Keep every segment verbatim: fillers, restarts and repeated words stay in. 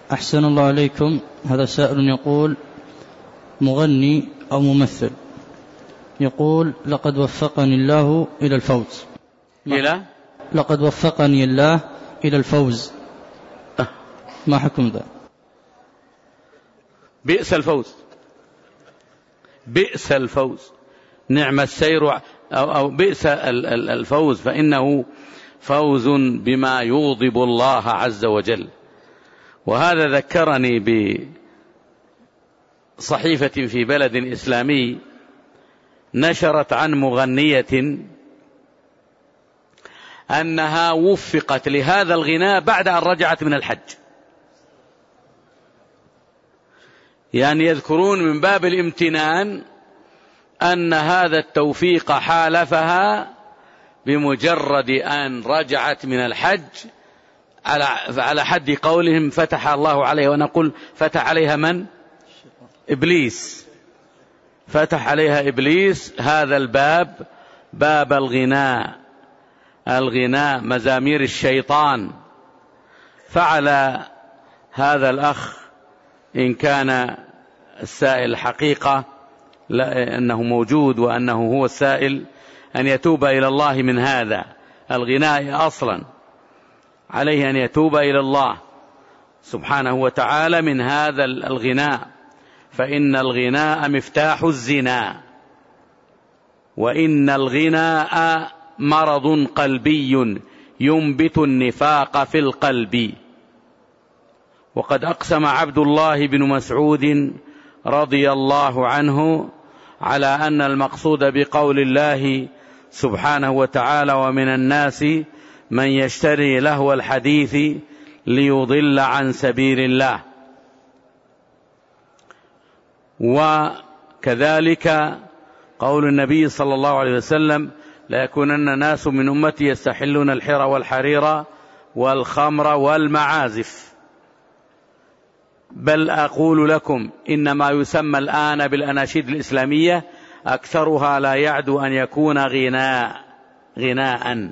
أحسن الله عليكم. هذا سائل يقول: مغني أو ممثل يقول: لقد وفقني الله إلى الفوز. إلى لقد وفقني الله إلى الفوز، ما حكم ذا؟ بئس الفوز، بئس الفوز، نعم السير أو, أو بئس الفوز، فإنه فوز بما يغضب الله عز وجل. وهذا ذكرني بصحيفة في بلد إسلامي نشرت عن مغنية أنها وفقت لهذا الغناء بعد أن رجعت من الحج. يعني يذكرون من باب الامتنان أن هذا التوفيق حالفها بمجرد أن رجعت من الحج، على حد قولهم فتح الله عليها، ونقول فتح عليها من؟ إبليس، فتح عليها إبليس هذا الباب، باب الغناء، الغناء مزامير الشيطان. فعلى هذا الأخ إن كان السائل حقيقة أنه موجود وأنه هو السائل أن يتوب إلى الله من هذا الغناء أصلا، عليه أن يتوب إلى الله سبحانه وتعالى من هذا الغناء، فإن الغناء مفتاح الزنا، وإن الغناء مرض قلبي ينبت النفاق في القلب. وقد أقسم عبد الله بن مسعود رضي الله عنه على أن المقصود بقول الله سبحانه وتعالى: ومن الناس من يشتري لهو الحديث ليضل عن سبيل الله. وكذلك قول النبي صلى الله عليه وسلم: لا يكونن ناس من أمتي يستحلون الحر والحرير والخمر والمعازف. بل أقول لكم إنما يسمى الآن بالأناشيد الإسلامية أكثرها لا يعدو أن يكون غناء غناء.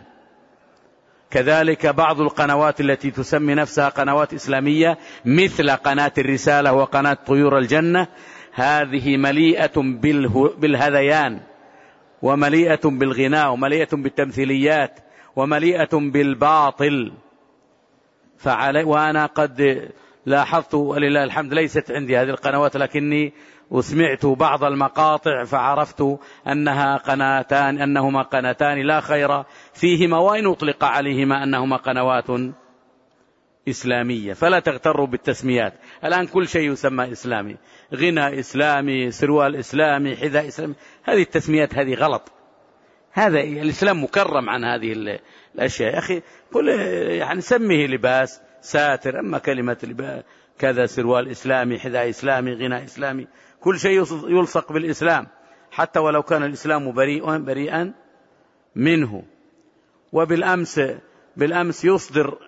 كذلك بعض القنوات التي تسمي نفسها قنوات إسلامية مثل قناة الرسالة وقناة طيور الجنة، هذه مليئة بالهذيان، ومليئة بالغناء، ومليئة بالتمثيليات، ومليئة بالباطل. فعلي وأنا قد لاحظت ولله الحمد ليست عندي هذه القنوات، لكني وسمعت بعض المقاطع فعرفت أنها قناتان أنهما قناتان لا خير فيهما، وإن أطلق عليهما أنهما قنوات إسلامية. فلا تغتروا بالتسميات، الآن كل شيء يسمى إسلامي، غنى إسلامي، سروال إسلامي، حذاء إسلامي، هذه التسميات هذه غلط. هذا الإسلام مكرم عن هذه الأشياء. يا أخي قل يعني سميه لباس ساتر، أما كلمة لباس كذا سروال إسلامي، حذاء إسلامي، غنى إسلامي، كل شيء يلصق بالإسلام حتى ولو كان الإسلام بريئا بريئا منه. وبالأمس بالأمس يصدر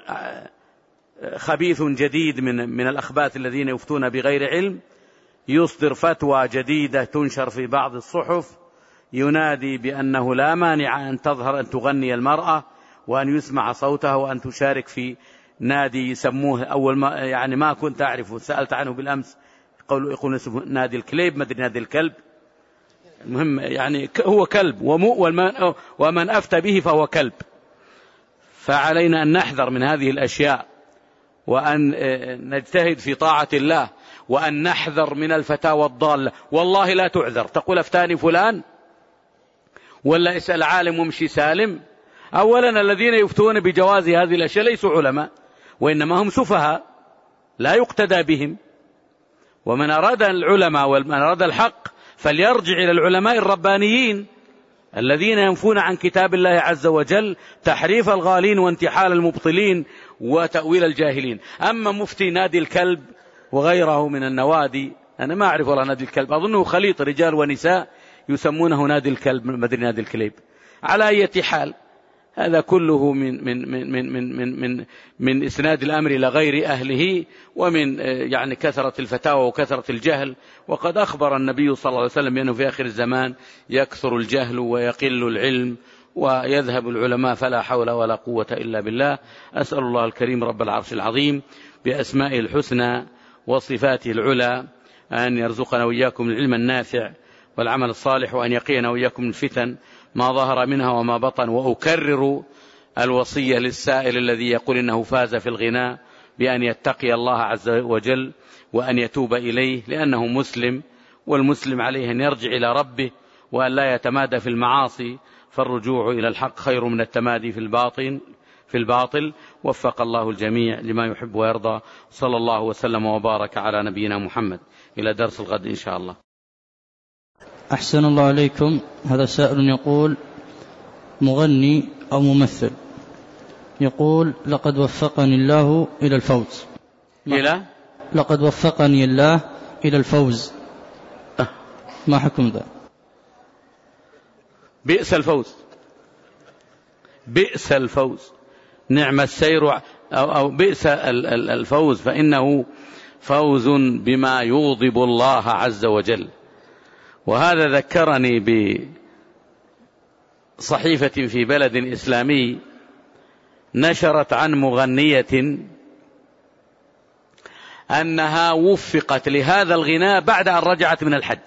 خبيث جديد من من الأخباث الذين يفتون بغير علم، يصدر فتوى جديدة تنشر في بعض الصحف ينادي بأنه لا مانع أن تظهر أن تغني المرأة وأن يسمع صوتها وأن تشارك في نادي يسموه أول ما يعني ما كنت أعرفه، سألت عنه بالأمس، يقولوا يقولون اسمه نادي الكليب، ما أدري نادي الكلب، المهم يعني هو كلب، ومن ومن أفتى به فهو كلب. فعلينا أن نحذر من هذه الأشياء، وأن نجتهد في طاعة الله، وأن نحذر من الفتاوى الضالة. والله لا تعذر، تقول أفتاني فلان ولا اسأل عالم ومشي سالم. أولا الذين يفتون بجواز هذه الأشياء ليسوا علماء، وإنما هم سفهاء لا يقتدى بهم. ومن أراد العلماء ومن أراد الحق فليرجع إلى العلماء الربانيين الذين ينفون عن كتاب الله عز وجل تحريف الغالين وانتحال المبطلين وتأويل الجاهلين. أما مفتي نادي الكلب وغيره من النوادي، أنا ما أعرف والله نادي الكلب، أظنه خليط رجال ونساء يسمونه نادي الكلب، ما أدري نادي الكليب. على أي حال هذا كله من من من من من من من, من إسناد الأمر إلى غير أهله، ومن يعني كثرة الفتاوى وكثرة الجهل. وقد أخبر النبي صلى الله عليه وسلم بأنه في آخر الزمان يكثر الجهل ويقل العلم ويذهب العلماء، فلا حول ولا قوة إلا بالله. أسأل الله الكريم رب العرش العظيم بأسمائه الحسنى وصفاته العلى أن يرزقنا وإياكم العلم النافع والعمل الصالح، وأن يقينا وإياكم الفتن ما ظهر منها وما بطن. وأكرر الوصية للسائل الذي يقول إنه فاز في الغناء بأن يتقي الله عز وجل وأن يتوب إليه، لأنه مسلم، والمسلم عليه أن يرجع إلى ربه وأن لا يتمادى في المعاصي، فالرجوع إلى الحق خير من التمادي في الباطل في الباطل. وفق الله الجميع لما يحب ويرضى. صلى الله وسلم وبارك على نبينا محمد. إلى درس الغد إن شاء الله. أحسن الله عليكم. هذا سائل يقول: مغني أو ممثل، يقول: لقد وفقني الله إلى الفوز. إلى لقد وفقني الله إلى الفوز، ما حكم ذا؟ بئس الفوز، بئس الفوز، نعم السير أو, أو بئس الفوز، فإنه فوز بما يغضب الله عز وجل. وهذا ذكرني بصحيفة في بلد إسلامي نشرت عن مغنية أنها وفقت لهذا الغناء بعد أن رجعت من الحج.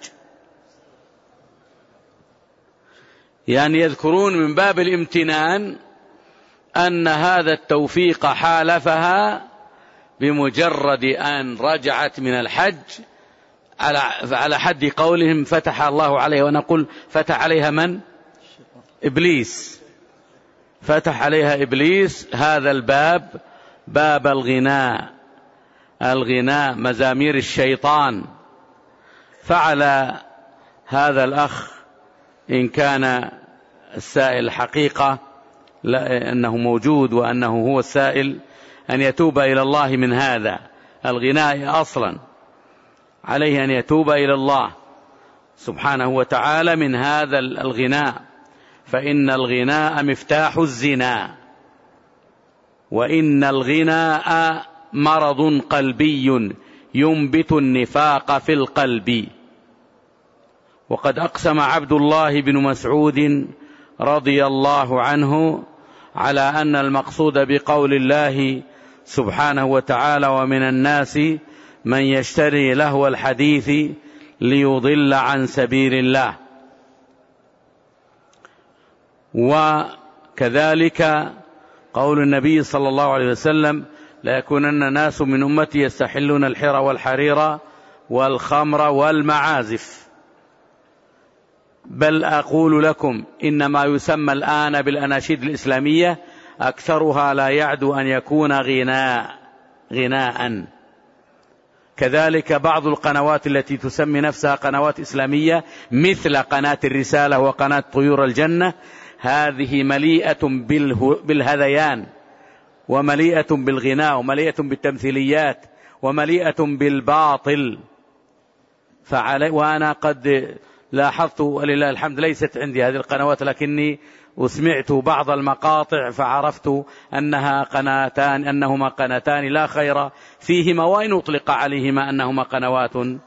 يعني يذكرون من باب الامتنان أن هذا التوفيق حالفها بمجرد أن رجعت من الحج، على حد قولهم فتح الله عليها، ونقول فتح عليها من؟ إبليس، فتح عليها إبليس هذا الباب، باب الغناء، الغناء مزامير الشيطان. فعلى هذا الأخ إن كان السائل حقيقة أنه موجود وأنه هو السائل أن يتوب إلى الله من هذا الغناء أصلا، عليه أن يتوب إلى الله سبحانه وتعالى من هذا الغناء، فإن الغناء مفتاح الزنا، وإن الغناء مرض قلبي ينبت النفاق في القلب. وقد أقسم عبد الله بن مسعود رضي الله عنه على أن المقصود بقول الله سبحانه وتعالى: ومن الناس من يشتري لهو الحديث ليضل عن سبيل الله. وكذلك قول النبي صلى الله عليه وسلم: لا يكونن ناس من أمتي يستحلون الحر والحرير والخمر والمعازف. بل أقول لكم إنما يسمى الآن بالأناشيد الإسلامية أكثرها لا يعدو أن يكون غناء غناء. كذلك بعض القنوات التي تسمي نفسها قنوات إسلامية مثل قناة الرسالة وقناة طيور الجنة، هذه مليئة بالهذيان، ومليئة بالغناء، ومليئة بالتمثيليات، ومليئة بالباطل. فعلي وأنا قد لاحظت ولله الحمد ليست عندي هذه القنوات، لكني وسمعت بعض المقاطع فعرفت أنها قناتان أنهما قناتان لا خير فيهما، وإن أطلق عليهما أنهما قنوات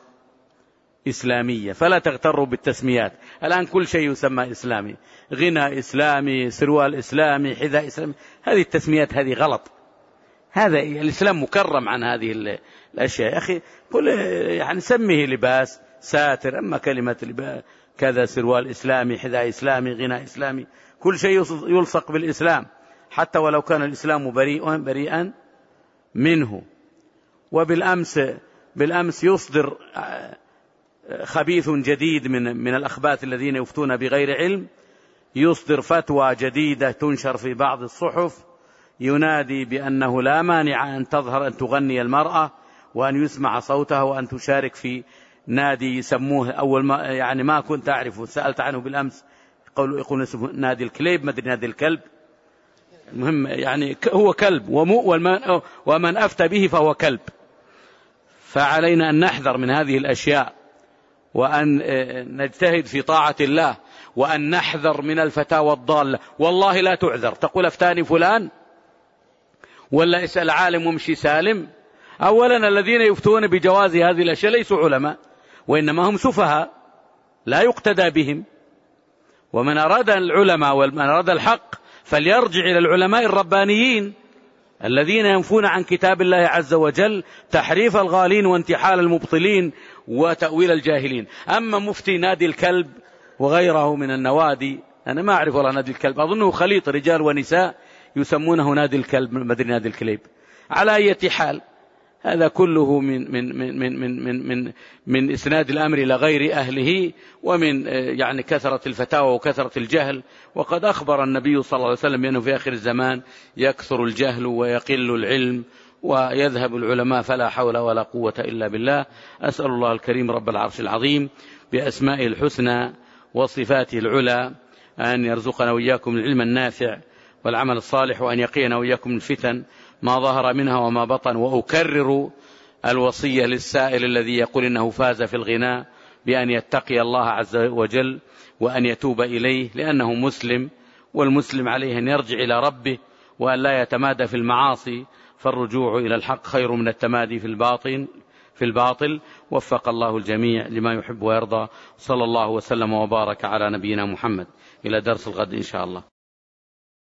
إسلامية. فلا تغتروا بالتسميات، الآن كل شيء يسمى إسلامي، غنى إسلامي، سروال إسلامي، حذاء إسلامي، هذه التسميات هذه غلط. هذا الإسلام مكرم عن هذه الأشياء. يا أخي قل يعني سميه لباس ساتر، أما كلمة لباس كذا سروال إسلامي، حذاء إسلامي، غنى إسلامي، كل شيء يلصق بالإسلام حتى ولو كان الإسلام بريئا بريئا منه. وبالأمس بالأمس يصدر خبيث جديد من من الأخباث الذين يفتون بغير علم، يصدر فتوى جديدة تنشر في بعض الصحف ينادي بأنه لا مانع أن تظهر أن تغني المرأة وأن يسمع صوتها وأن تشارك في نادي يسموه أول ما يعني ما كنت أعرفه، سألت عنه بالأمس، يقولوا يقولون اسمه نادي الكليب، ما أدري نادي الكلب، المهم يعني هو كلب، ومن أفتى به فهو كلب. فعلينا أن نحذر من هذه الأشياء، وأن نجتهد في طاعة الله، وأن نحذر من الفتاوى الضالة. والله لا تعذر، تقول أفتاني فلان ولا اسأل عالم ومشي سالم. أولا الذين يفتون بجواز هذه الأشياء ليسوا علماء، وإنما هم سفهاء لا يقتدى بهم. ومن أراد العلماء ومن أراد الحق فليرجع إلى العلماء الربانيين الذين ينفون عن كتاب الله عز وجل تحريف الغالين وانتحال المبطلين وتأويل الجاهلين. أما مفتي نادي الكلب وغيره من النوادي، أنا ما أعرف والله نادي الكلب، أظنه خليط رجال ونساء يسمونه نادي الكلب، مدري نادي الكليب. على أي حال هذا كله من من من من من من من, من إسناد الأمر إلى غير أهله، ومن يعني كثرة الفتاوى وكثرة الجهل. وقد أخبر النبي صلى الله عليه وسلم بأنه في آخر الزمان يكثر الجهل ويقل العلم ويذهب العلماء، فلا حول ولا قوة إلا بالله. أسأل الله الكريم رب العرش العظيم بأسمائه الحسنى وصفاته العلى أن يرزقنا وإياكم العلم النافع والعمل الصالح، وأن يقينا وإياكم الفتن ما ظهر منها وما بطن. وأكرر الوصية للسائل الذي يقول إنه فاز في الغناء بأن يتقي الله عز وجل وأن يتوب إليه، لأنه مسلم، والمسلم عليه أن يرجع إلى ربه وأن لا يتمادى في المعاصي، فالرجوع إلى الحق خير من التمادي في الباطل في الباطل. وفق الله الجميع لما يحب ويرضى. صلى الله وسلم وبارك على نبينا محمد. إلى درس الغد إن شاء الله.